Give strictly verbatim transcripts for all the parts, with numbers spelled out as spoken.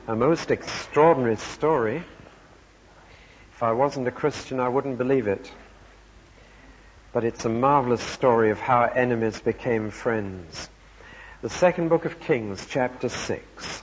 A most extraordinary story. If I wasn't a Christian, I wouldn't believe it. But it's a marvelous story of how enemies became friends. The second book of Kings, chapter six.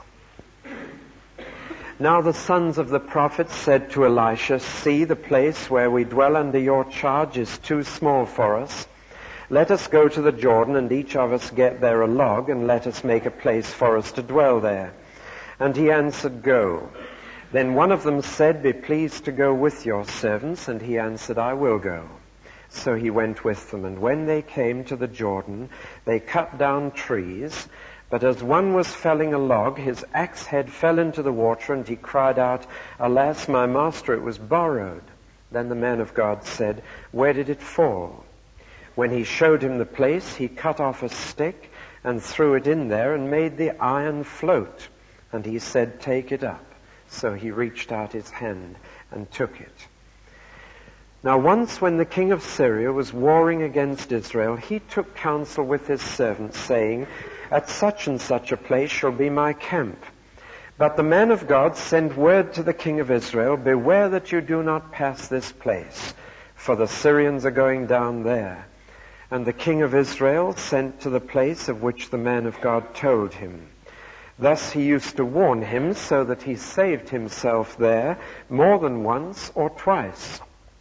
Now the sons of the prophets said to Elisha, "See, the place where we dwell under your charge is too small for us. Let us go to the Jordan, and each of us get there a log, and let us make a place for us to dwell there." And he answered, "Go." Then one of them said, "Be pleased to go with your servants." And he answered, "I will go." So he went with them. And when they came to the Jordan, they cut down trees. But as one was felling a log, his axe head fell into the water, and he cried out, "Alas, my master, it was borrowed." Then the man of God said, "Where did it fall?" When he showed him the place, he cut off a stick and threw it in there and made the iron float. And he said, "Take it up." So he reached out his hand and took it. Now once when the king of Syria was warring against Israel, he took counsel with his servants, saying, "At such and such a place shall be my camp." But the man of God sent word to the king of Israel, "Beware that you do not pass this place, for the Syrians are going down there." And the king of Israel sent to the place of which the man of God told him. Thus he used to warn him, so that he saved himself there more than once or twice.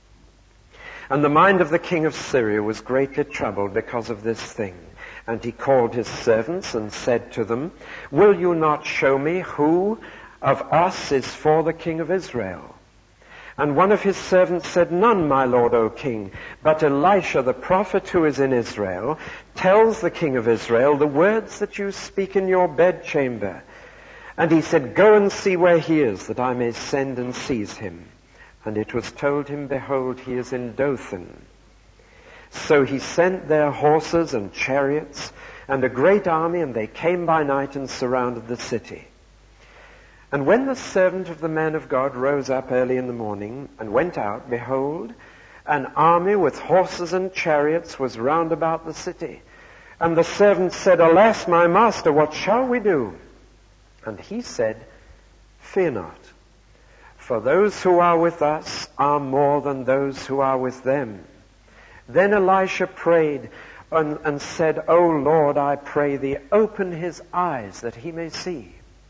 And the mind of the king of Syria was greatly troubled because of this thing. And he called his servants and said to them, "Will you not show me who of us is for the king of Israel?" And one of his servants said, "None, my lord, O king, but Elisha the prophet who is in Israel tells the king of Israel the words that you speak in your bedchamber." And he said, "Go and see where he is, that I may send and seize him." And it was told him, "Behold, he is in Dothan." So he sent their horses and chariots and a great army, and they came by night and surrounded the city. And when the servant of the man of God rose up early in the morning and went out, behold, an army with horses and chariots was round about the city. And the servant said, "Alas, my master, what shall we do?" And he said, "Fear not, for those who are with us are more than those who are with them." Then Elisha prayed and, and said, "O Lord, I pray thee, open his eyes that he may see."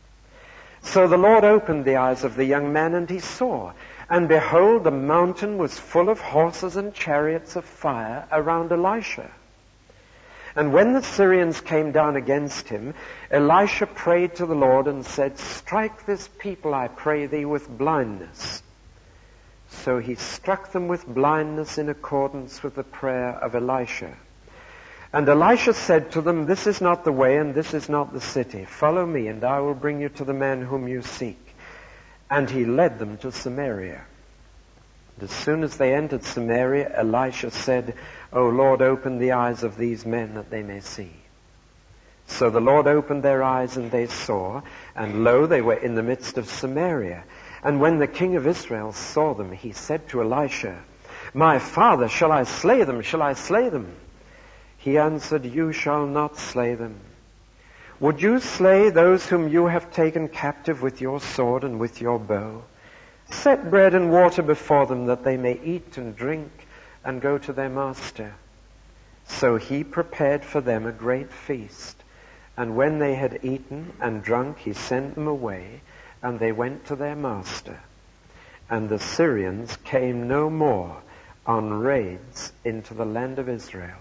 So the Lord opened the eyes of the young man, and he saw. And behold, the mountain was full of horses and chariots of fire around Elisha. And when the Syrians came down against him, Elisha prayed to the Lord and said, "Strike this people, I pray thee, with blindness." So he struck them with blindness in accordance with the prayer of Elisha. And Elisha said to them, "This is not the way, and this is not the city. Follow me, and I will bring you to the man whom you seek." And he led them to Samaria. And as soon as they entered Samaria, Elisha said, "O Lord, open the eyes of these men that they may see." So the Lord opened their eyes, and they saw, and lo, they were in the midst of Samaria. And when the king of Israel saw them, he said to Elisha, "My father, shall I slay them? Shall I slay them?" He answered, "You shall not slay them. Would you slay those whom you have taken captive with your sword and with your bow? Set bread and water before them, that they may eat and drink and go to their master." So he prepared for them a great feast. And when they had eaten and drunk, he sent them away, and they went to their master. And the Syrians came no more on raids into the land of Israel.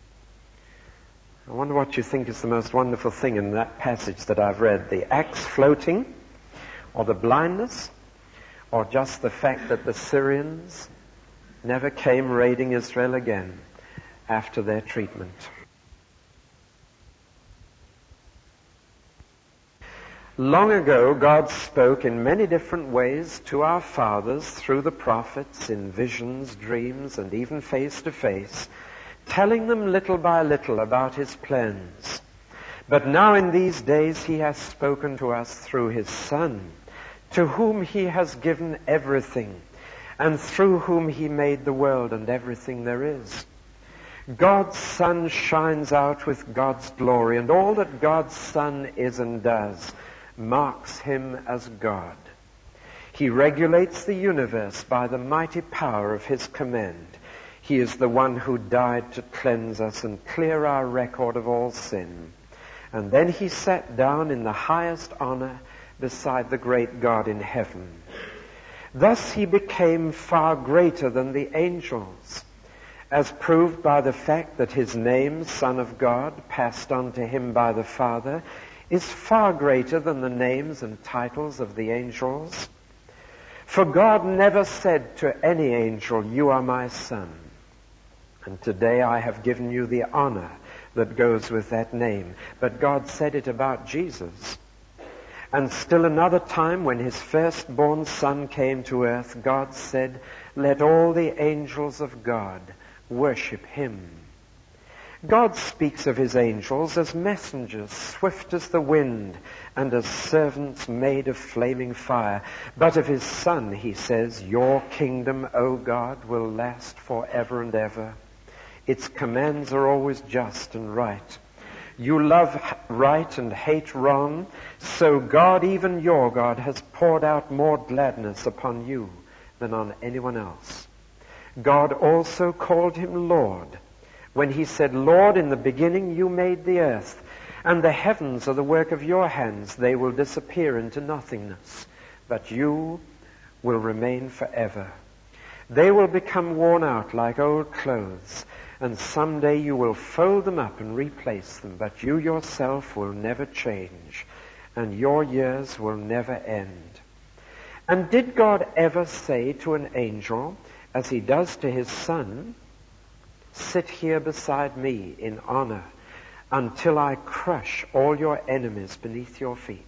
I wonder what you think is the most wonderful thing in that passage that I've read. The axe floating, or the blindness, or just the fact that the Syrians never came raiding Israel again after their treatment. Long ago, God spoke in many different ways to our fathers through the prophets, in visions, dreams, and even face to face, telling them little by little about his plans. But now in these days he has spoken to us through his Son, to whom he has given everything, and through whom he made the world and everything there is. God's Son shines out with God's glory, and all that God's Son is and does marks him as God. He regulates the universe by the mighty power of his command. He is the one who died to cleanse us and clear our record of all sin. And then he sat down in the highest honor beside the great God in heaven. Thus he became far greater than the angels, as proved by the fact that his name, Son of God, passed on to him by the Father, is far greater than the names and titles of the angels. For God never said to any angel, "You are my son, and today I have given you the honor that goes with that name." But God said it about Jesus. And still another time, when his firstborn son came to earth, God said, "Let all the angels of God worship him." God speaks of his angels as messengers, swift as the wind, and as servants made of flaming fire. But of his Son, he says, "Your kingdom, O God, will last forever and ever. Its commands are always just and right. You love right and hate wrong, so God, even your God, has poured out more gladness upon you than on anyone else." God also called him Lord, when he said, "Lord, in the beginning you made the earth, and the heavens are the work of your hands. They will disappear into nothingness, but you will remain forever. They will become worn out like old clothes, and someday you will fold them up and replace them, but you yourself will never change, and your years will never end." And did God ever say to an angel, as he does to his Son, "Sit here beside me in honor until I crush all your enemies beneath your feet"?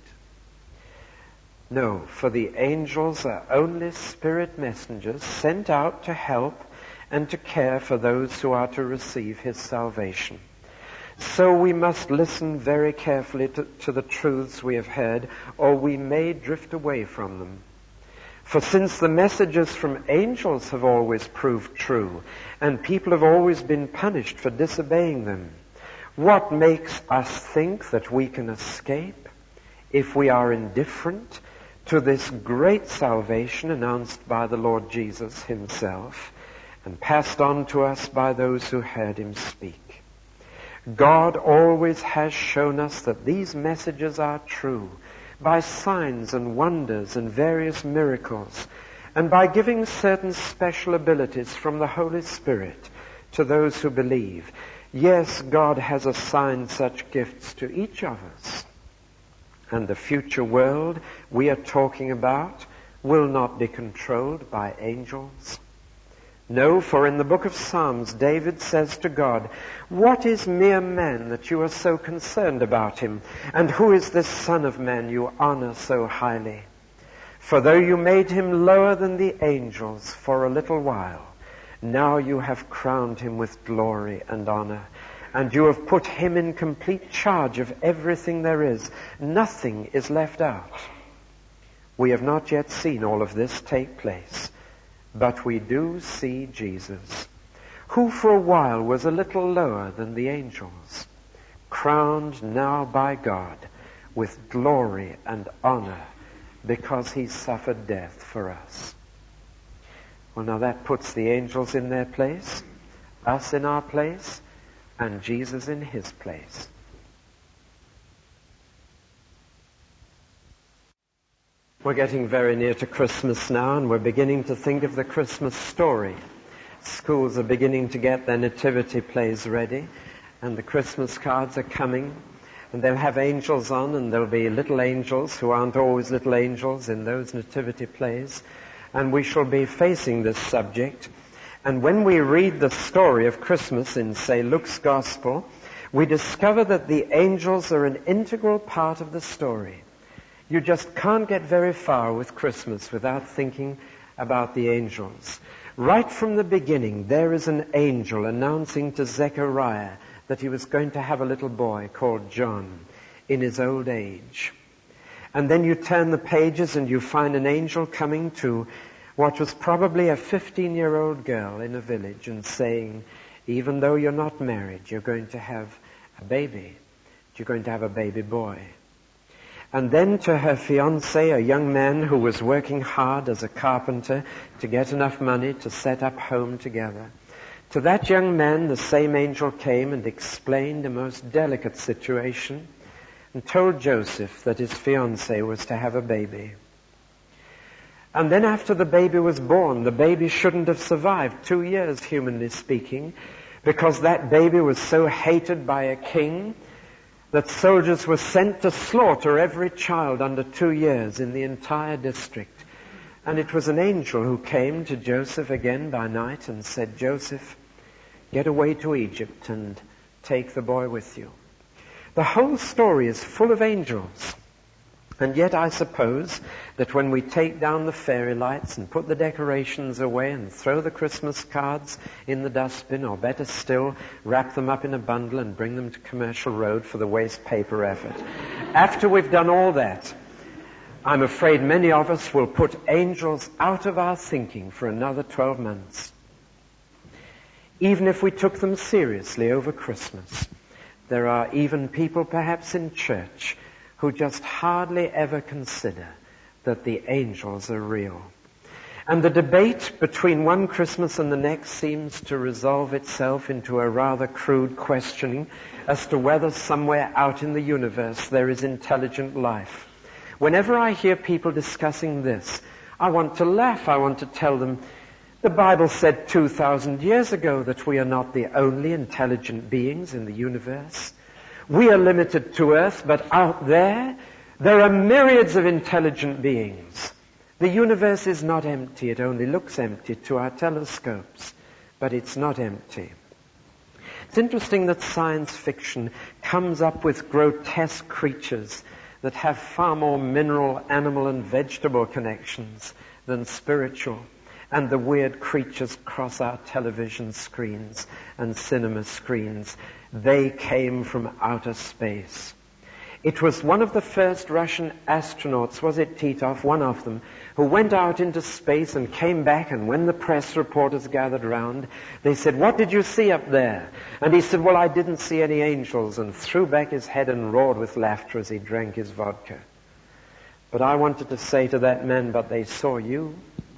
No, for the angels are only spirit messengers sent out to help and to care for those who are to receive his salvation. So we must listen very carefully to, to the truths we have heard, or we may drift away from them. For since the messages from angels have always proved true, and people have always been punished for disobeying them, what makes us think that we can escape if we are indifferent to this great salvation announced by the Lord Jesus himself and passed on to us by those who heard him speak? God always has shown us that these messages are true by signs and wonders and various miracles, and by giving certain special abilities from the Holy Spirit to those who believe. Yes, God has assigned such gifts to each of us. And the future world we are talking about will not be controlled by angels. No, for in the book of Psalms, David says to God, "What is mere man that you are so concerned about him? And who is this son of man you honor so highly? For though you made him lower than the angels for a little while, now you have crowned him with glory and honor, and you have put him in complete charge of everything there is. Nothing is left out." We have not yet seen all of this take place, but we do see Jesus, who for a while was a little lower than the angels, crowned now by God with glory and honor because he suffered death for us. Well, now that puts the angels in their place, us in our place, and Jesus in his place. We're getting very near to Christmas now, and we're beginning to think of the Christmas story. Schools are beginning to get their nativity plays ready, and the Christmas cards are coming, and they'll have angels on, and there'll be little angels who aren't always little angels in those nativity plays, and we shall be facing this subject. And when we read the story of Christmas in, say, Luke's Gospel, we discover that the angels are an integral part of the story. You just can't get very far with Christmas without thinking about the angels. Right from the beginning, there is an angel announcing to Zechariah that he was going to have a little boy called John in his old age. And then you turn the pages and you find an angel coming to what was probably a fifteen-year-old girl in a village and saying, even though you're not married, you're going to have a baby. You're going to have a baby boy. And then to her fiancé, a young man who was working hard as a carpenter to get enough money to set up home together. To that young man, the same angel came and explained a most delicate situation and told Joseph that his fiancée was to have a baby. And then after the baby was born, the baby shouldn't have survived two years, humanly speaking, because that baby was so hated by a king that soldiers were sent to slaughter every child under two years in the entire district. And it was an angel who came to Joseph again by night and said, Joseph, get away to Egypt and take the boy with you. The whole story is full of angels. And yet I suppose that when we take down the fairy lights and put the decorations away and throw the Christmas cards in the dustbin, or better still, wrap them up in a bundle and bring them to Commercial Road for the waste paper effort, after we've done all that, I'm afraid many of us will put angels out of our thinking for another twelve months. Even if we took them seriously over Christmas, there are even people perhaps in church who just hardly ever consider that the angels are real. And the debate between one Christmas and the next seems to resolve itself into a rather crude questioning as to whether somewhere out in the universe there is intelligent life. Whenever I hear people discussing this, I want to laugh. I want to tell them, the Bible said two thousand years ago that we are not the only intelligent beings in the universe. We are limited to Earth, but out there, there are myriads of intelligent beings. The universe is not empty. It only looks empty to our telescopes, but it's not empty. It's interesting that science fiction comes up with grotesque creatures that have far more mineral, animal, and vegetable connections than spiritual. And the weird creatures cross our television screens and cinema screens. They came from outer space. It was one of the first Russian astronauts, was it Titov, one of them, who went out into space and came back, and when the press reporters gathered round, they said, what did you see up there? And he said, well, I didn't see any angels, and threw back his head and roared with laughter as he drank his vodka. But I wanted to say to that man, but they saw you.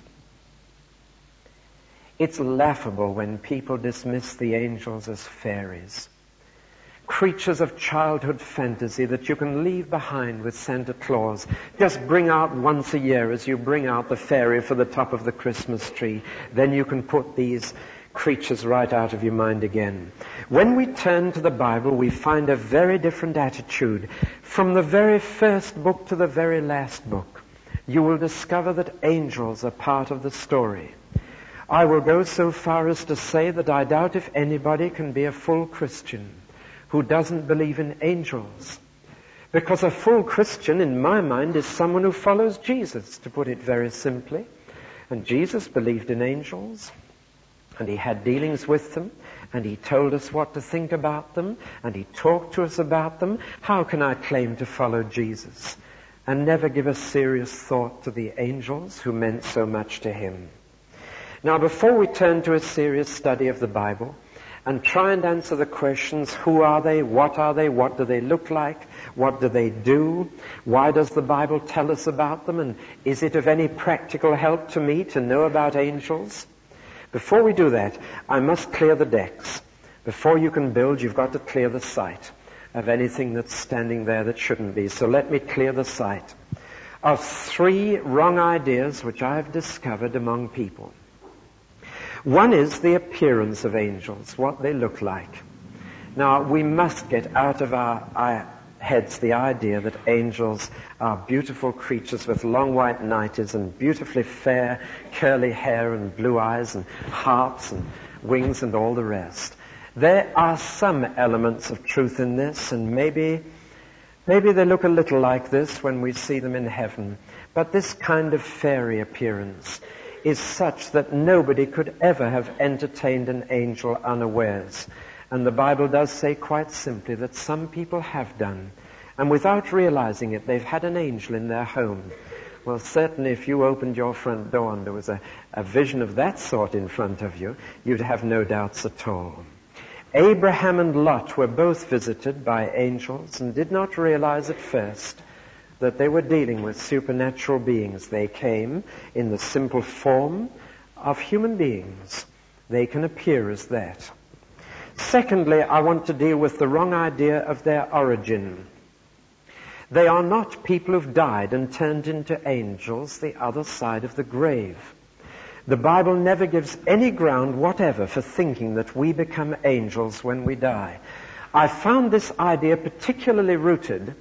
It's laughable when people dismiss the angels as fairies, creatures of childhood fantasy that you can leave behind with Santa Claus. Just bring out once a year as you bring out the fairy for the top of the Christmas tree. Then you can put these creatures right out of your mind again. When we turn to the Bible, we find a very different attitude. From the very first book to the very last book, you will discover that angels are part of the story. I will go so far as to say that I doubt if anybody can be a full Christian who doesn't believe in angels. Because a full Christian, in my mind, is someone who follows Jesus, to put it very simply. And Jesus believed in angels, and he had dealings with them, and he told us what to think about them, and he talked to us about them. How can I claim to follow Jesus and never give a serious thought to the angels who meant so much to him? Now, before we turn to a serious study of the Bible and try and answer the questions, who are they, what are they, what do they look like, what do they do, why does the Bible tell us about them, and is it of any practical help to me to know about angels? Before we do that, I must clear the decks. Before you can build, you've got to clear the site of anything that's standing there that shouldn't be. So let me clear the site of three wrong ideas which I have discovered among people. One is the appearance of angels, what they look like. Now, we must get out of our, our heads the idea that angels are beautiful creatures with long white nighties and beautifully fair curly hair and blue eyes and harps and wings and all the rest. There are some elements of truth in this, and maybe, maybe they look a little like this when we see them in heaven. But this kind of fairy appearance is such that nobody could ever have entertained an angel unawares. And the Bible does say quite simply that some people have done. And without realizing it, they've had an angel in their home. Well, certainly if you opened your front door and there was a, a vision of that sort in front of you, you'd have no doubts at all. Abraham and Lot were both visited by angels and did not realize at first that they were dealing with supernatural beings. They came in the simple form of human beings. They can appear as that. Secondly, I want to deal with the wrong idea of their origin. They are not people who've died and turned into angels the other side of the grave. The Bible never gives any ground whatever for thinking that we become angels when we die. I found this idea particularly rooted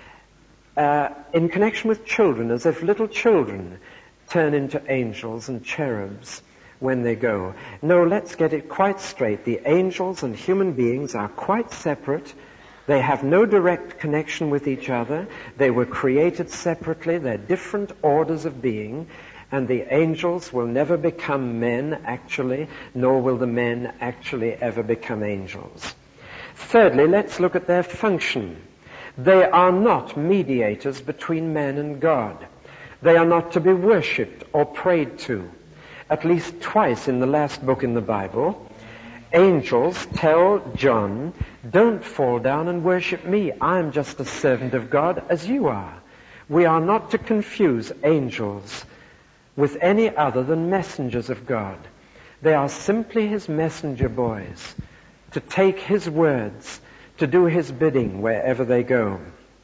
uh, in connection with children, as if little children turn into angels and cherubs when they go. No, let's get it quite straight. The angels and human beings are quite separate. They have no direct connection with each other. They were created separately. They're different orders of being. And the angels will never become men, actually, nor will the men actually ever become angels. Thirdly, let's look at their function. They are not mediators between man and God. They are not to be worshipped or prayed to. At least twice in the last book in the Bible, angels tell John, don't fall down and worship me. I'm just a servant of God as you are. We are not to confuse angels with any other than messengers of God. They are simply his messenger boys, to take his words, to do his bidding wherever they go.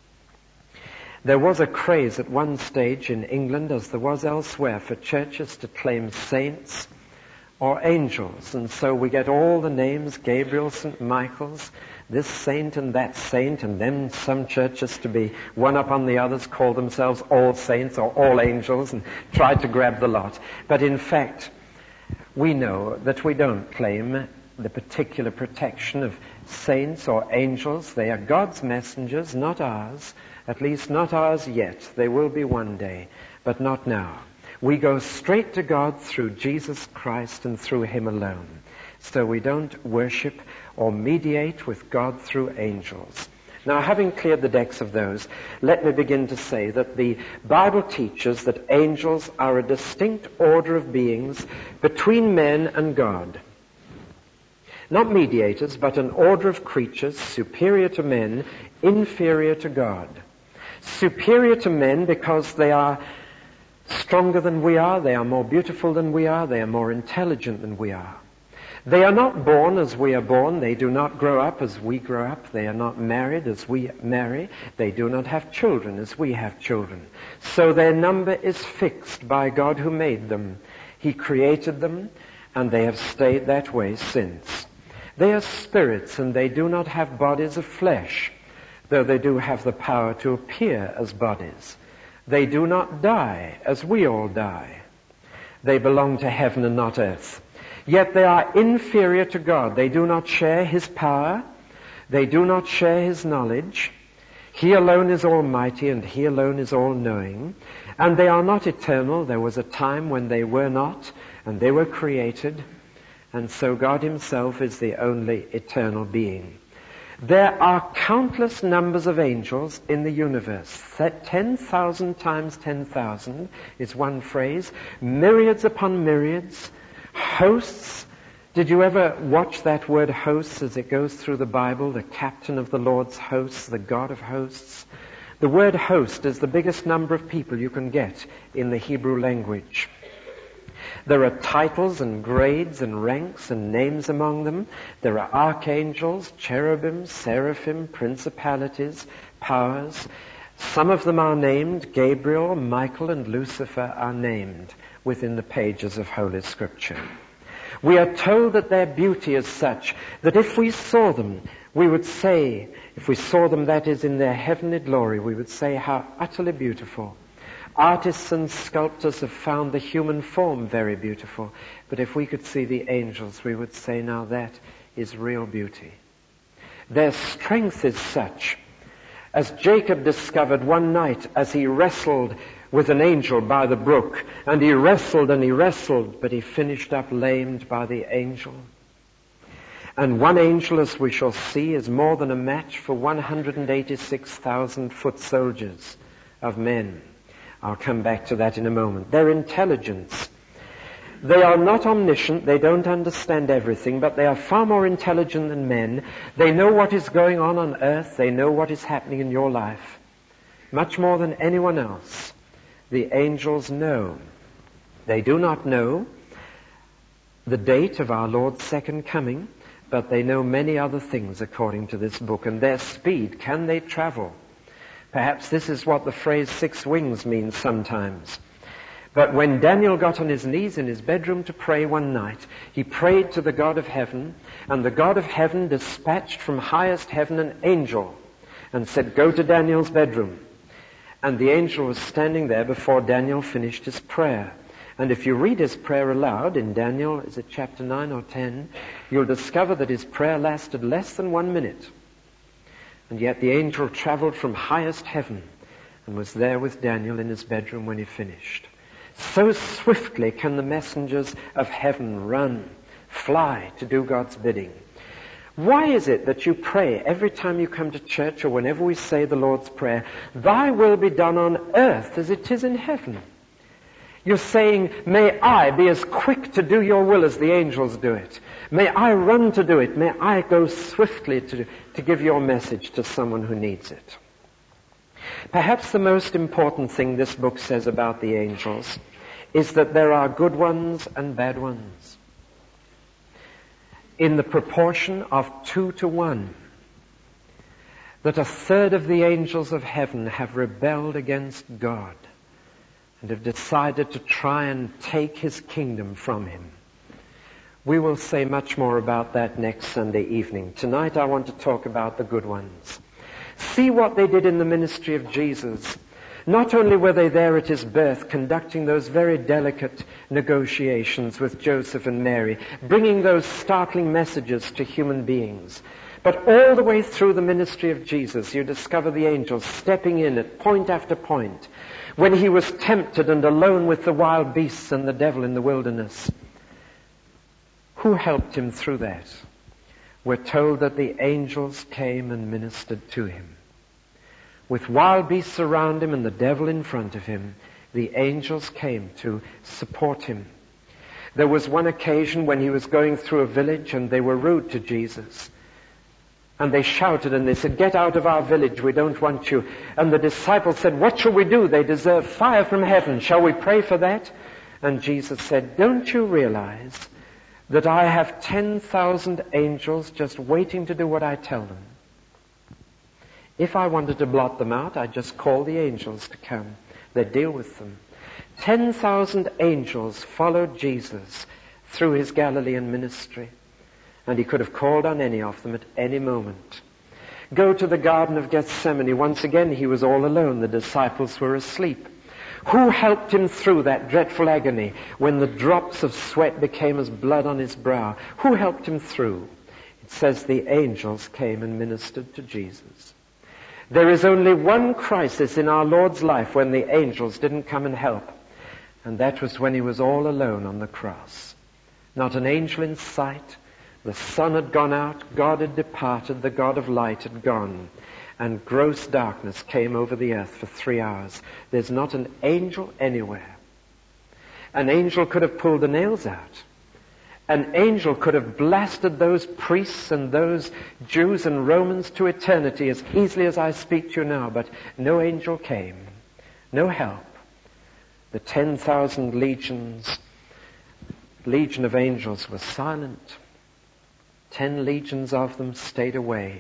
There was a craze at one stage in England, as there was elsewhere, for churches to claim saints or angels. And so we get all the names, Gabriel, Saint Michael's, this saint and that saint, and then some churches, to be one up on the others, call themselves all saints or all angels and try to grab the lot. But in fact, we know that we don't claim the particular protection of saints or angels. They are God's messengers, not ours. At least not ours yet. They will be one day, but not now. We go straight to God through Jesus Christ and through him alone. So we don't worship or mediate with God through angels. Now, having cleared the decks of those, let me begin to say that the Bible teaches that angels are a distinct order of beings between men and God. Not mediators, but an order of creatures superior to men, inferior to God. Superior to men because they are stronger than we are, they are more beautiful than we are, they are more intelligent than we are. They are not born as we are born, they do not grow up as we grow up, they are not married as we marry, they do not have children as we have children. So their number is fixed by God who made them. He created them, and they have stayed that way since. They are spirits, and they do not have bodies of flesh, though they do have the power to appear as bodies. They do not die as we all die. They belong to heaven and not earth. Yet they are inferior to God. They do not share his power. They do not share his knowledge. He alone is almighty, and he alone is all-knowing. And they are not eternal. There was a time when they were not, and they were created. And so God himself is the only eternal being. There are countless numbers of angels in the universe. That ten thousand times ten thousand is one phrase. Myriads upon myriads. Hosts. Did you ever watch that word hosts as it goes through the Bible? The captain of the Lord's hosts, the God of hosts. The word host is the biggest number of people you can get in the Hebrew language. There are titles and grades and ranks and names among them. There are archangels, cherubim, seraphim, principalities, powers. Some of them are named. Gabriel, Michael, and Lucifer are named within the pages of Holy Scripture. We are told that their beauty is such that if we saw them, we would say, if we saw them, that is, in their heavenly glory, we would say how utterly beautiful. Artists and sculptors have found the human form very beautiful. But if we could see the angels, we would say, now that is real beauty. Their strength is such, as Jacob discovered one night as he wrestled with an angel by the brook. And he wrestled and he wrestled, but he finished up lamed by the angel. And one angel, as we shall see, is more than a match for one hundred eighty-six thousand foot soldiers of men. I'll come back to that in a moment. Their intelligence. They are not omniscient, they don't understand everything, but they are far more intelligent than men. They know what is going on on earth, they know what is happening in your life. much more than anyone else, the angels know. They do not know the date of our Lord's second coming, but they know many other things according to this book. And their speed, can they travel? Perhaps this is what the phrase six wings means sometimes. But when Daniel got on his knees in his bedroom to pray one night, he prayed to the God of heaven, and the God of heaven dispatched from highest heaven an angel and said, "Go to Daniel's bedroom." And the angel was standing there before Daniel finished his prayer. And if you read his prayer aloud in Daniel, is it chapter nine or ten, you'll discover that his prayer lasted less than one minute. And yet the angel traveled from highest heaven and was there with Daniel in his bedroom when he finished. So swiftly can the messengers of heaven run, fly to do God's bidding. Why is it that you pray every time you come to church or whenever we say the Lord's Prayer, "Thy will be done on earth as it is in heaven"? You're saying, may I be as quick to do your will as the angels do it. May I run to do it. May I go swiftly to, to give your message to someone who needs it. Perhaps the most important thing this book says about the angels is that there are good ones and bad ones. In the proportion of two to one, that a third of the angels of heaven have rebelled against God and have decided to try and take his kingdom from him. We will say much more about that next Sunday evening. Tonight I want to talk about the good ones. See what they did in the ministry of Jesus. Not only were they there at his birth, conducting those very delicate negotiations with Joseph and Mary, bringing those startling messages to human beings, but all the way through the ministry of Jesus, you discover the angels stepping in at point after point. When he was tempted and alone with the wild beasts and the devil in the wilderness, who helped him through that? We're told that the angels came and ministered to him. With wild beasts around him and the devil in front of him, the angels came to support him. There was one occasion when he was going through a village and they were rude to Jesus. And they shouted and they said, "Get out of our village, we don't want you." And the disciples said, "What shall we do? They deserve fire from heaven. Shall we pray for that?" And Jesus said, "Don't you realize that I have ten thousand angels just waiting to do what I tell them? If I wanted to blot them out, I'd just call the angels to come. They'd deal with them." Ten thousand angels followed Jesus through his Galilean ministry. And he could have called on any of them at any moment. Go to the Garden of Gethsemane. Once again, he was all alone. The disciples were asleep. Who helped him through that dreadful agony when the drops of sweat became as blood on his brow? Who helped him through? It says the angels came and ministered to Jesus. There is only one crisis in our Lord's life when the angels didn't come and help. And that was when he was all alone on the cross. Not an angel in sight. The sun had gone out, God had departed, the God of light had gone, and gross darkness came over the earth for three hours. There's not an angel anywhere. An angel could have pulled the nails out. An angel could have blasted those priests and those Jews and Romans to eternity as easily as I speak to you now, but no angel came. No help. The ten thousand legions, legion of angels was silent. Ten legions of them stayed away.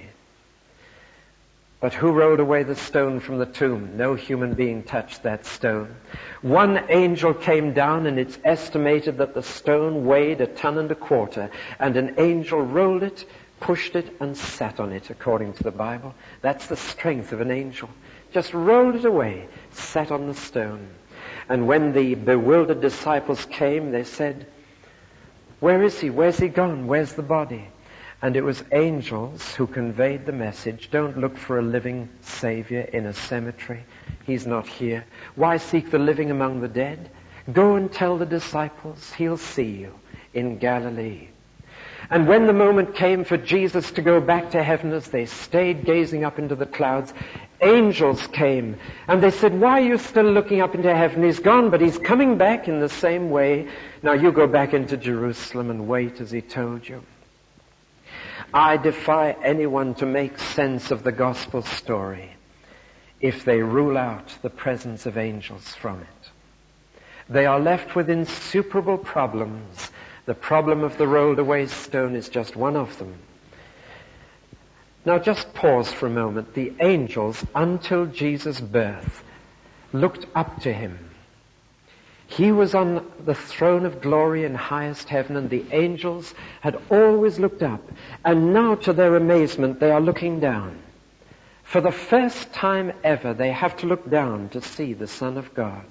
But who rolled away the stone from the tomb? No human being touched that stone. One angel came down, and it's estimated that the stone weighed a ton and a quarter. And an angel rolled it, pushed it, and sat on it, according to the Bible. That's the strength of an angel. Just rolled it away, sat on the stone. And when the bewildered disciples came, they said, "Where is he? Where's he gone? Where's the body?" And it was angels who conveyed the message. Don't look for a living Savior in a cemetery. He's not here. Why seek the living among the dead? Go and tell the disciples he'll see you in Galilee. And when the moment came for Jesus to go back to heaven, as they stayed gazing up into the clouds, angels came and they said, "Why are you still looking up into heaven? He's gone, but he's coming back in the same way. Now you go back into Jerusalem and wait as he told you." I defy anyone to make sense of the gospel story if they rule out the presence of angels from it. They are left with insuperable problems. The problem of the rolled away stone is just one of them. Now just pause for a moment. The angels, until Jesus' birth, looked up to him. He was on the throne of glory in highest heaven, and the angels had always looked up. And now, to their amazement, they are looking down. For the first time ever, they have to look down to see the Son of God.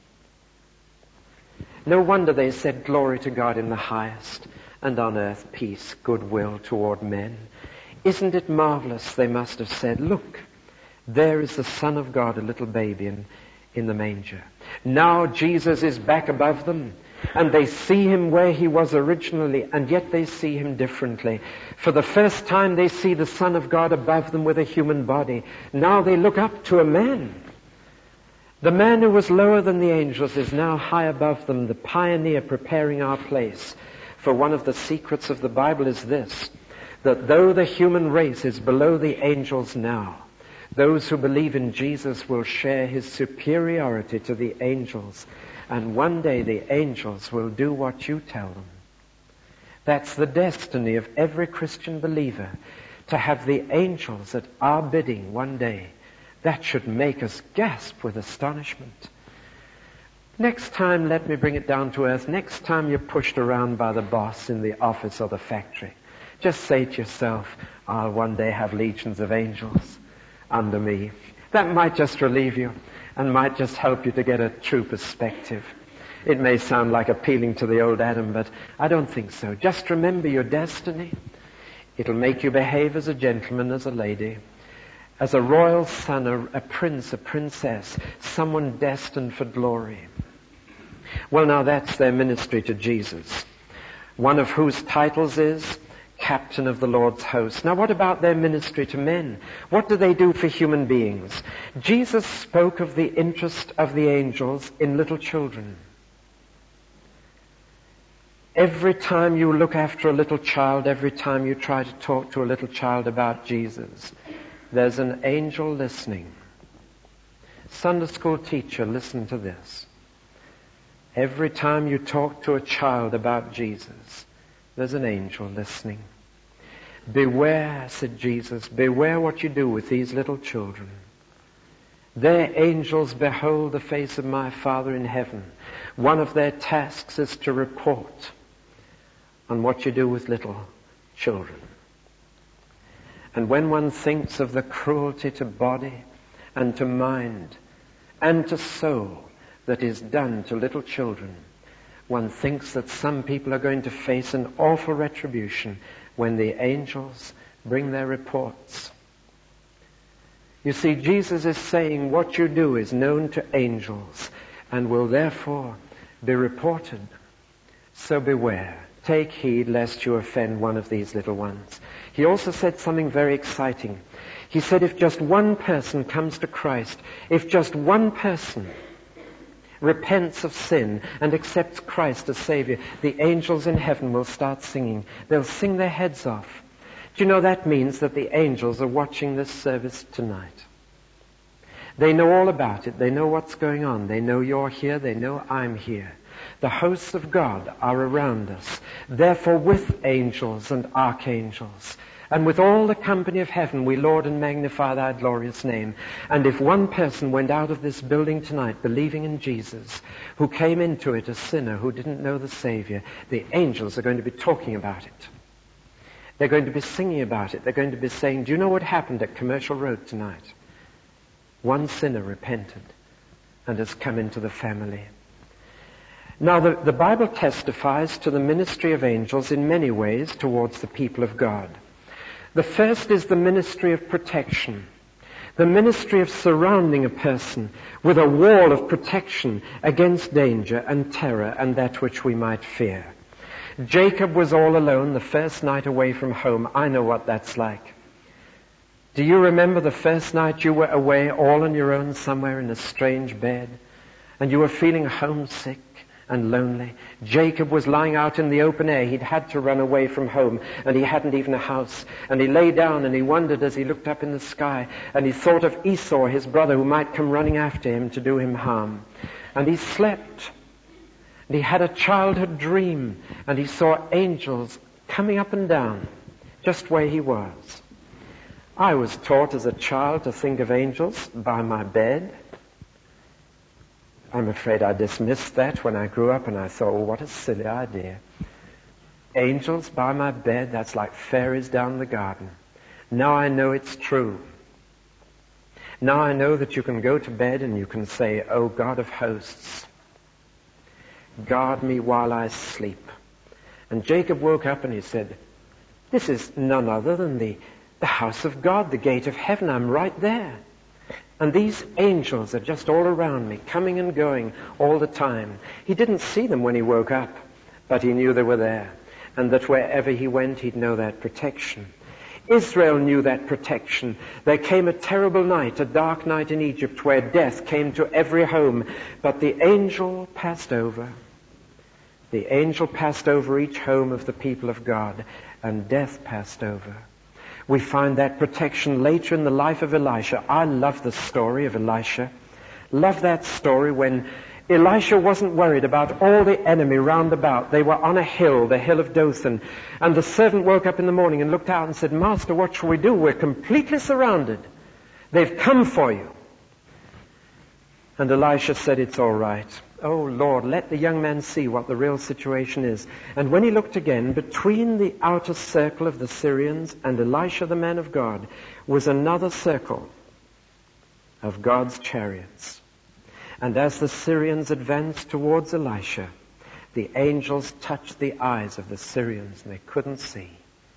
No wonder they said, "Glory to God in the highest, and on earth peace, goodwill toward men." Isn't it marvelous, they must have said, "Look, there is the Son of God, a little baby in, in the manger." Now Jesus is back above them, and they see him where he was originally, and yet they see him differently. For the first time they see the Son of God above them with a human body. Now they look up to a man. The man who was lower than the angels is now high above them, the pioneer preparing our place. For one of the secrets of the Bible is this, that though the human race is below the angels now, those who believe in Jesus will share his superiority to the angels. And one day the angels will do what you tell them. That's the destiny of every Christian believer, to have the angels at our bidding one day. That should make us gasp with astonishment. Next time, let me bring it down to earth. Next time you're pushed around by the boss in the office or the factory, just say to yourself, "I'll one day have legions of angels under me." That might just relieve you and might just help you to get a true perspective. It may sound like appealing to the old Adam, but I don't think so. Just remember your destiny. It'll make you behave as a gentleman, as a lady, as a royal son, a, a prince, a princess, someone destined for glory. Well, now that's their ministry to Jesus, one of whose titles is Captain of the Lord's host. Now what about their ministry to men? What do they do for human beings? Jesus spoke of the interest of the angels in little children. Every time you look after a little child, every time you try to talk to a little child about Jesus, there's an angel listening. Sunday school teacher, listen to this. Every time you talk to a child about Jesus, there's an angel listening. Beware, said Jesus, beware what you do with these little children. Their angels behold the face of my Father in heaven. One of their tasks is to report on what you do with little children. And when one thinks of the cruelty to body and to mind and to soul that is done to little children, one thinks that some people are going to face an awful retribution when the angels bring their reports. You see, Jesus is saying what you do is known to angels and will therefore be reported. So beware. Take heed lest you offend one of these little ones. He also said something very exciting. He said if just one person comes to Christ, if just one person repents of sin and accepts Christ as Savior, the angels in heaven will start singing. They'll sing their heads off. Do you know that means that the angels are watching this service tonight? They know all about it. They know what's going on. They know you're here. They know I'm here. The hosts of God are around us. Therefore, with angels and archangels, and with all the company of heaven, we laud and magnify thy glorious name. And if one person went out of this building tonight believing in Jesus, who came into it a sinner who didn't know the Savior, the angels are going to be talking about it. They're going to be singing about it. They're going to be saying, do you know what happened at Commercial Road tonight? One sinner repented and has come into the family. Now, the, the Bible testifies to the ministry of angels in many ways towards the people of God. The first is the ministry of protection, the ministry of surrounding a person with a wall of protection against danger and terror and that which we might fear. Jacob was all alone the first night away from home. I know what that's like. Do you remember the first night you were away all on your own somewhere in a strange bed and you were feeling homesick and lonely. Jacob was lying out in the open air. He'd had to run away from home, and he hadn't even a house. And he lay down and he wondered as he looked up in the sky, and he thought of Esau, his brother, who might come running after him to do him harm. And he slept. And he had a childhood dream, and he saw angels coming up and down just where he was. I was taught as a child to think of angels by my bed. I'm afraid I dismissed that when I grew up, and I thought, well, what a silly idea. Angels by my bed, that's like fairies down the garden. Now I know it's true. Now I know that you can go to bed and you can say, "Oh God of hosts, guard me while I sleep." And Jacob woke up and he said, "This is none other than the, the house of God, the gate of heaven. I'm right there. And these angels are just all around me, coming and going all the time." He didn't see them when he woke up, but he knew they were there, and that wherever he went, he'd know that protection. Israel knew that protection. There came a terrible night, a dark night in Egypt, where death came to every home, but the angel passed over. The angel passed over each home of the people of God, and death passed over. We find that protection later in the life of Elisha. I love the story of Elisha. Love that story when Elisha wasn't worried about all the enemy round about. They were on a hill, the hill of Dothan. And the servant woke up in the morning and looked out and said, "Master, what shall we do? We're completely surrounded. They've come for you." And Elisha said, "It's all right. Oh, Lord, let the young man see what the real situation is." And when he looked again, between the outer circle of the Syrians and Elisha, the man of God, was another circle of God's chariots. And as the Syrians advanced towards Elisha, the angels touched the eyes of the Syrians and they couldn't see.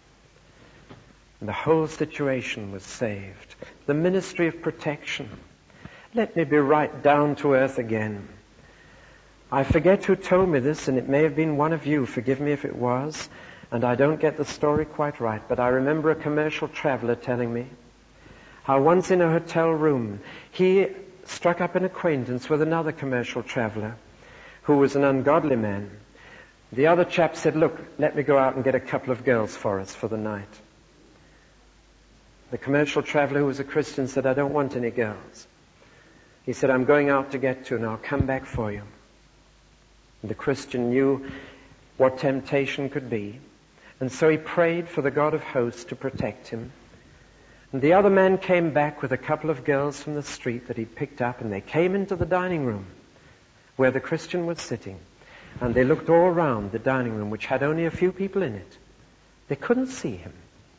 And the whole situation was saved. The ministry of protection. Let me be right down to earth again. I forget who told me this, and it may have been one of you. Forgive me if it was. And I don't get the story quite right, but I remember a commercial traveler telling me how once in a hotel room he struck up an acquaintance with another commercial traveler who was an ungodly man. The other chap said, "Look, let me go out and get a couple of girls for us for the night." The commercial traveler, who was a Christian, said, "I don't want any girls." He said, "I'm going out to get two and I'll come back for you." The Christian knew what temptation could be, and so he prayed for the God of hosts to protect him. And the other man came back with a couple of girls from the street that he'd picked up, and they came into the dining room where the Christian was sitting, and they looked all around the dining room, which had only a few people in it. They couldn't see him.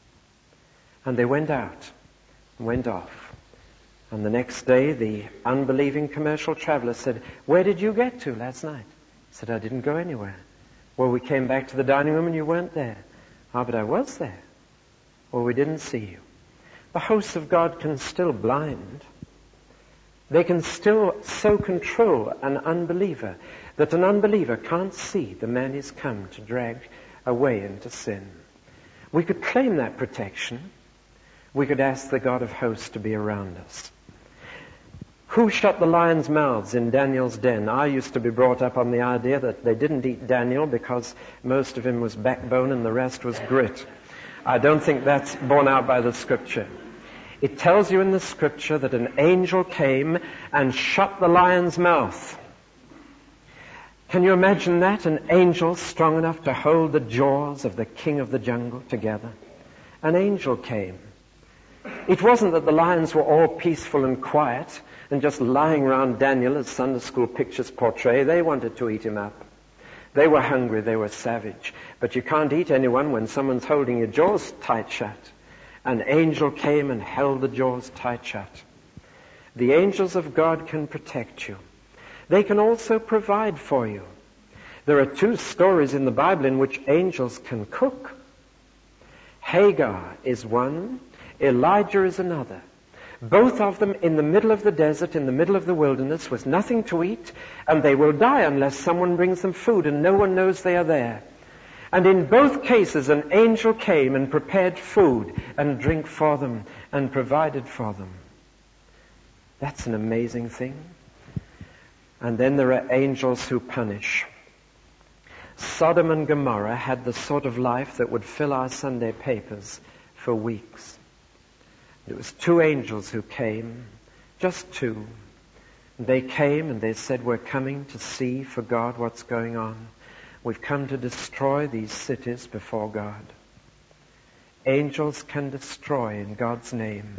And they went out and went off. And the next day, the unbelieving commercial traveler said, "Where did you get to last night?" He said, "I didn't go anywhere." "Well, we came back to the dining room and you weren't there." "Ah, but I was there." "Well, we didn't see you." The hosts of God can still blind. They can still so control an unbeliever that an unbeliever can't see the man he's come to drag away into sin. We could claim that protection. We could ask the God of hosts to be around us. Who shut the lions' mouths in Daniel's den? I used to be brought up on the idea that they didn't eat Daniel because most of him was backbone and the rest was grit. I don't think that's borne out by the Scripture. It tells you in the Scripture that an angel came and shut the lion's mouth. Can you imagine that? An angel strong enough to hold the jaws of the king of the jungle together. An angel came. It wasn't that the lions were all peaceful and quiet and just lying around Daniel as Sunday school pictures portray. They wanted to eat him up. They were hungry, they were savage. But you can't eat anyone when someone's holding your jaws tight shut. An angel came and held the jaws tight shut. The angels of God can protect you. They can also provide for you. There are two stories in the Bible in which angels can cook. Hagar is one, Elijah is another. Both of them in the middle of the desert, in the middle of the wilderness, with nothing to eat, and they will die unless someone brings them food, and no one knows they are there. And in both cases, an angel came and prepared food and drink for them and provided for them. That's an amazing thing. And then there are angels who punish. Sodom and Gomorrah had the sort of life that would fill our Sunday papers for weeks. It was two angels who came, just two. They came and they said, we're coming to see for God what's going on. We've come to destroy these cities before God. Angels can destroy in God's name.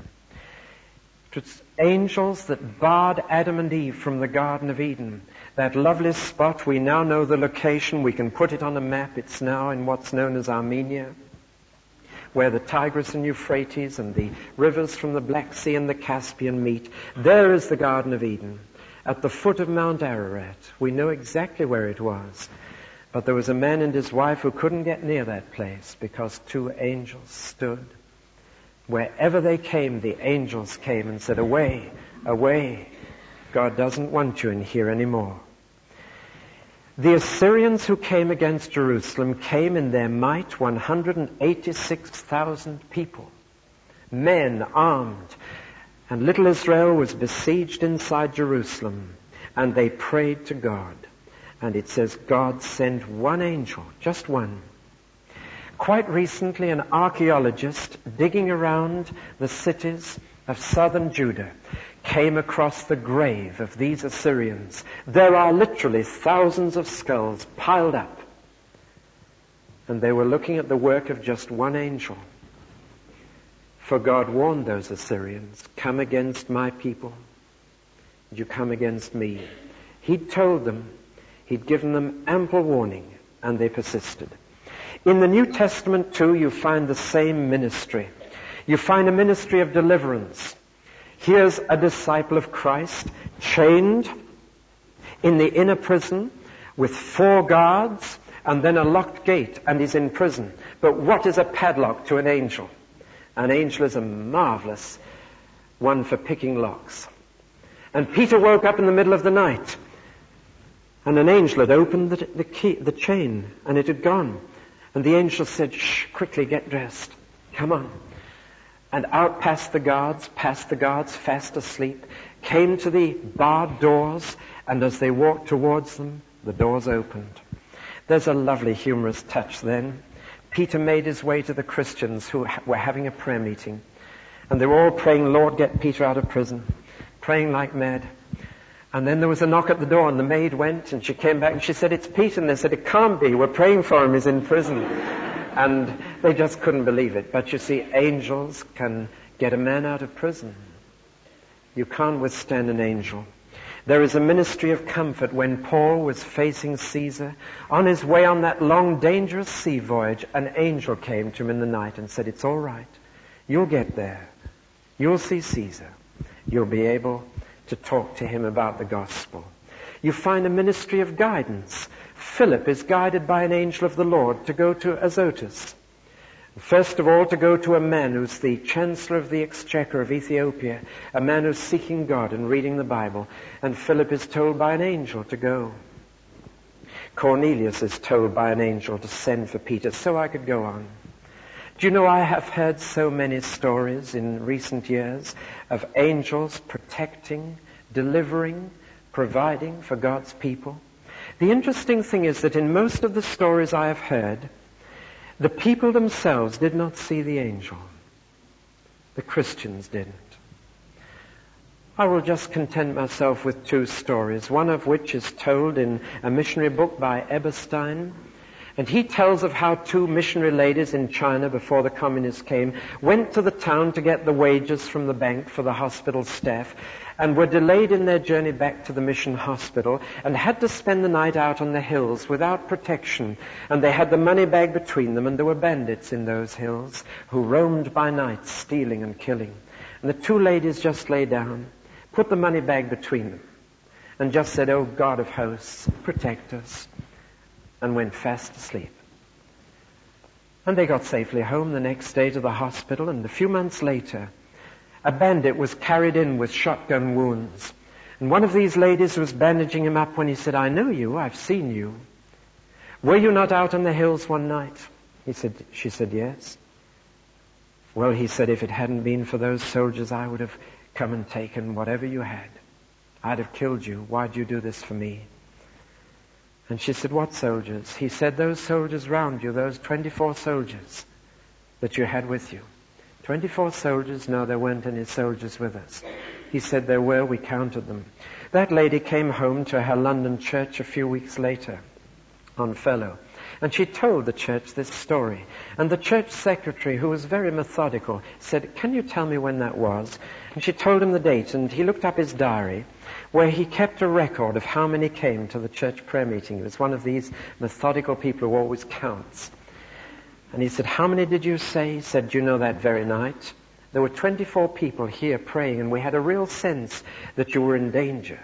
It was angels that barred Adam and Eve from the Garden of Eden. That lovely spot, we now know the location. We can put it on a map. It's now in what's known as Armenia, where the Tigris and Euphrates and the rivers from the Black Sea and the Caspian meet. There is the Garden of Eden, at the foot of Mount Ararat. We know exactly where it was. But there was a man and his wife who couldn't get near that place because two angels stood. Wherever they came, the angels came and said, away, away. God doesn't want you in here anymore. The Assyrians who came against Jerusalem came in their might, one hundred eighty-six thousand people, men armed. And little Israel was besieged inside Jerusalem, and they prayed to God. And it says God sent one angel, just one. Quite recently, an archaeologist digging around the cities of southern Judah came across the grave of these Assyrians. There are literally thousands of skulls piled up. And they were looking at the work of just one angel. For God warned those Assyrians, come against my people, and you come against me. He'd told them, he'd given them ample warning, and they persisted. In the New Testament, too, you find the same ministry. You find a ministry of deliverance. Here's a disciple of Christ, chained in the inner prison with four guards and then a locked gate, and he's in prison. But what is a padlock to an angel? An angel is a marvelous one for picking locks. And Peter woke up in the middle of the night, and an angel had opened the, the key, the chain, and it had gone. And the angel said, shh, quickly get dressed. Come on. And out past the guards, past the guards, fast asleep, came to the barred doors, and as they walked towards them, the doors opened. There's a lovely humorous touch then. Peter made his way to the Christians who were having a prayer meeting. And they were all praying, Lord, get Peter out of prison. Praying like mad. And then there was a knock at the door, and the maid went, and she came back, and she said, it's Peter. And they said, it can't be. We're praying for him. He's in prison. And they just couldn't believe it. But you see, angels can get a man out of prison. You can't withstand an angel. There is a ministry of comfort. When Paul was facing Caesar, on his way on that long, dangerous sea voyage, an angel came to him in the night and said, it's all right. You'll get there. You'll see Caesar. You'll be able to talk to him about the gospel. You find a ministry of guidance. Philip is guided by an angel of the Lord to go to Azotus. First of all, to go to a man who's the Chancellor of the Exchequer of Ethiopia, a man who's seeking God and reading the Bible. And Philip is told by an angel to go. Cornelius is told by an angel to send for Peter. So I could go on. Do you know, I have heard so many stories in recent years of angels protecting, delivering, providing for God's people. The interesting thing is that in most of the stories I have heard, the people themselves did not see the angel. The Christians didn't. I will just content myself with two stories, one of which is told in a missionary book by Eberstein. And he tells of how two missionary ladies in China, before the communists came, went to the town to get the wages from the bank for the hospital staff, and were delayed in their journey back to the mission hospital, and had to spend the night out on the hills without protection. And they had the money bag between them, and there were bandits in those hills who roamed by night, stealing and killing. And the two ladies just lay down, put the money bag between them, and just said, oh, God of hosts, protect us, and went fast asleep. And they got safely home the next day to the hospital, and a few months later, a bandit was carried in with shotgun wounds. And one of these ladies was bandaging him up when he said, I know you, I've seen you. Were you not out on the hills one night? He said, she said, yes. Well, he said, if it hadn't been for those soldiers, I would have come and taken whatever you had. I'd have killed you. Why'd you do this for me? And she said, what soldiers? He said, those soldiers round you, those twenty-four soldiers that you had with you. twenty-four soldiers? No, there weren't any soldiers with us. He said, there were, we counted them. That lady came home to her London church a few weeks later on fellow. And she told the church this story. And the church secretary, who was very methodical, said, can you tell me when that was? And she told him the date, and he looked up his diary, where he kept a record of how many came to the church prayer meeting. He was one of these methodical people who always counts. And he said, how many did you say? He said, do you know that very night? There were twenty-four people here praying, and we had a real sense that you were in danger.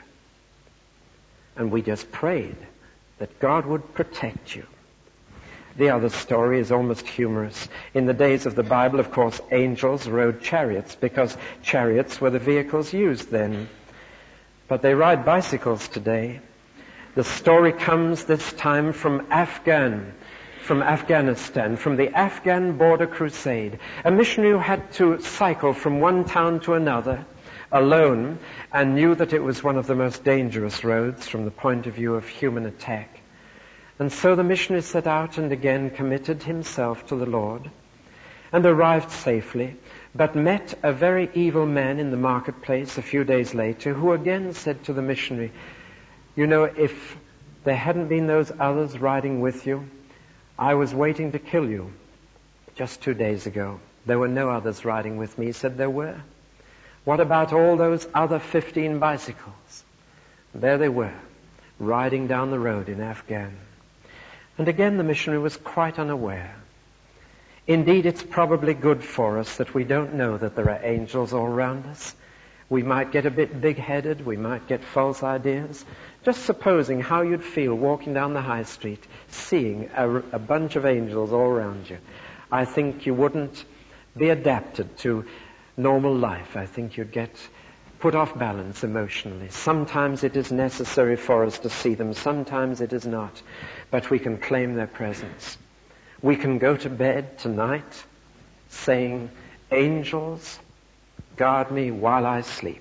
And we just prayed that God would protect you. The other story is almost humorous. In the days of the Bible, of course, angels rode chariots because chariots were the vehicles used then. But they ride bicycles today. The story comes this time from Afghan, from Afghanistan, from the Afghan border crusade. A missionary who had to cycle from one town to another alone and knew that it was one of the most dangerous roads from the point of view of human attack. And so the missionary set out and again committed himself to the Lord and arrived safely, but met a very evil man in the marketplace a few days later who again said to the missionary, you know, if there hadn't been those others riding with you, I was waiting to kill you just two days ago. There were no others riding with me. He said there were. What about all those other fifteen bicycles? There they were, riding down the road in Afghan. And again the missionary was quite unaware. Indeed, it's probably good for us that we don't know that there are angels all around us. We might get a bit big-headed, we might get false ideas. Just supposing how you'd feel walking down the high street, seeing a, a bunch of angels all around you. I think you wouldn't be adapted to normal life. I think you'd get put off balance emotionally. Sometimes it is necessary for us to see them, sometimes it is not. But we can claim their presence. We can go to bed tonight saying, angels, guard me while I sleep.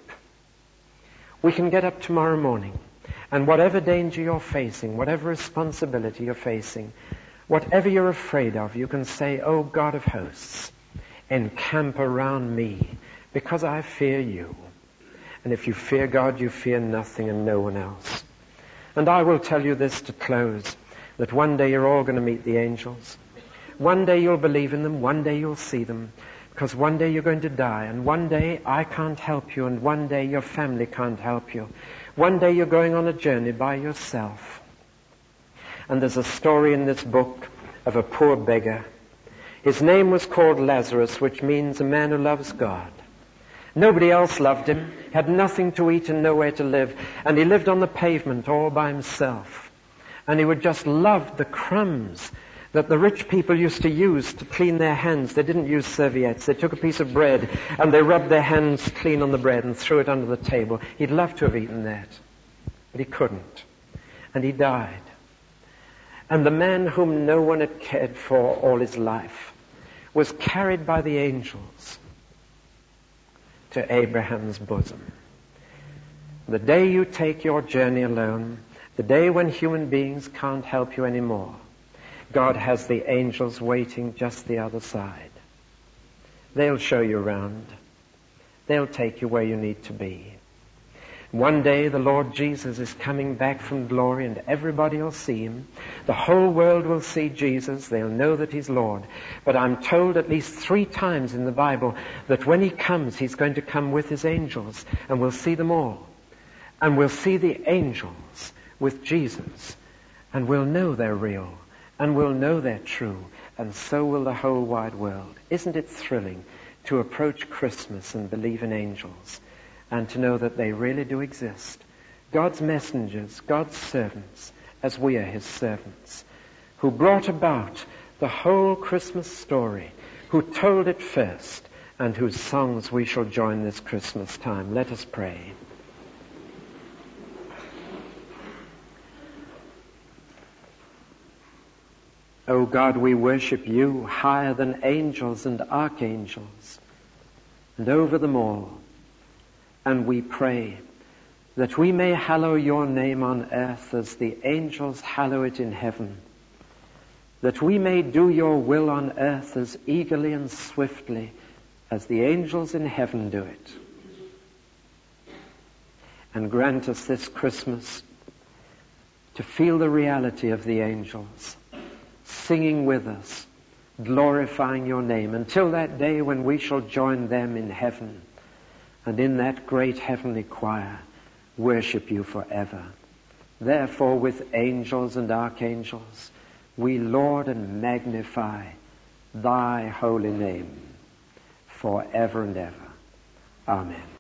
We can get up tomorrow morning, and whatever danger you're facing, whatever responsibility you're facing, whatever you're afraid of, you can say, oh God of hosts, encamp around me, because I fear you. And if you fear God, you fear nothing and no one else. And I will tell you this to close, that one day you're all going to meet the angels. One day you'll believe in them, one day you'll see them, because one day you're going to die, and one day I can't help you, and one day your family can't help you. One day you're going on a journey by yourself. And there's a story in this book of a poor beggar. His name was called Lazarus, which means a man who loves God. Nobody else loved him, he had nothing to eat and nowhere to live, and he lived on the pavement all by himself. And he would just love the crumbs that the rich people used to use to clean their hands. They didn't use serviettes. They took a piece of bread and they rubbed their hands clean on the bread and threw it under the table. He'd love to have eaten that, but he couldn't. And he died. And the man whom no one had cared for all his life was carried by the angels to Abraham's bosom. The day you take your journey alone, the day when human beings can't help you anymore, God has the angels waiting just the other side. They'll show you around. They'll take you where you need to be. One day the Lord Jesus is coming back from glory and everybody will see him. The whole world will see Jesus. They'll know that he's Lord. But I'm told at least three times in the Bible that when he comes, he's going to come with his angels, and we'll see them all. And we'll see the angels with Jesus, and we'll know they're real, and we'll know they're true, and so will the whole wide world. Isn't it thrilling to approach Christmas and believe in angels, and to know that they really do exist? God's messengers, God's servants, as we are his servants, who brought about the whole Christmas story, who told it first, and whose songs we shall join this Christmas time. Let us pray. O God, we worship you higher than angels and archangels, and over them all. And we pray that we may hallow your name on earth as the angels hallow it in heaven, that we may do your will on earth as eagerly and swiftly as the angels in heaven do it. And grant us this Christmas to feel the reality of the angels singing with us, glorifying your name, until that day when we shall join them in heaven, and in that great heavenly choir worship you forever. Therefore, with angels and archangels, we laud and magnify thy holy name forever and ever. Amen.